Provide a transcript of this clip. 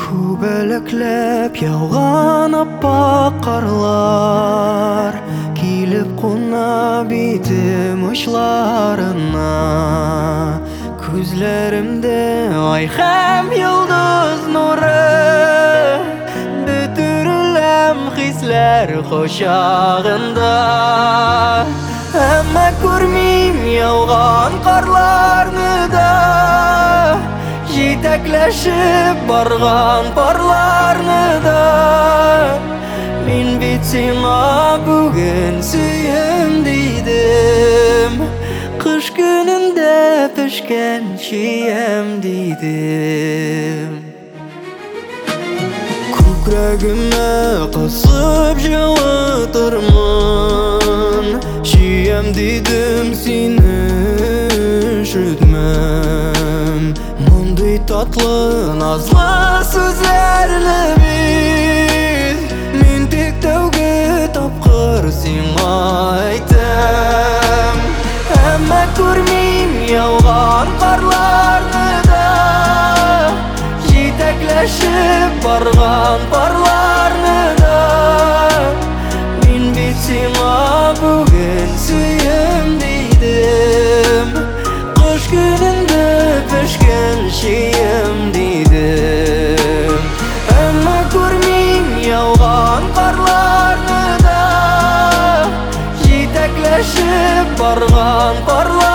Күбәләкләп яуган аппак карлар килеп куна битем очларына. Күзләремдә ай һәм йолдыз нуры, бөтереләм хисләр кочагында. Әмма күрмим яуган карларны да, җитәкләшеп барган парларны да. Мин бит сиңа бүген сөем дидем, кыш көнендә пешкән чиям дидем. Күкрәгемә кысып җылытырмын, чиям дидем сине ишетмәм. Мондый татлы назлы сүзләрне бит мин тик тәүге тапкыр сиңа әйтәм. Әмма күрмим яуган карларны да, җитәкләшеп барган парларны да. Мин бит сиңа бүген сөем дидем, кыш көнендә пешкән чиям дидем. Әмма күрмим яуган карларны да, җитәкләшеп барган парларны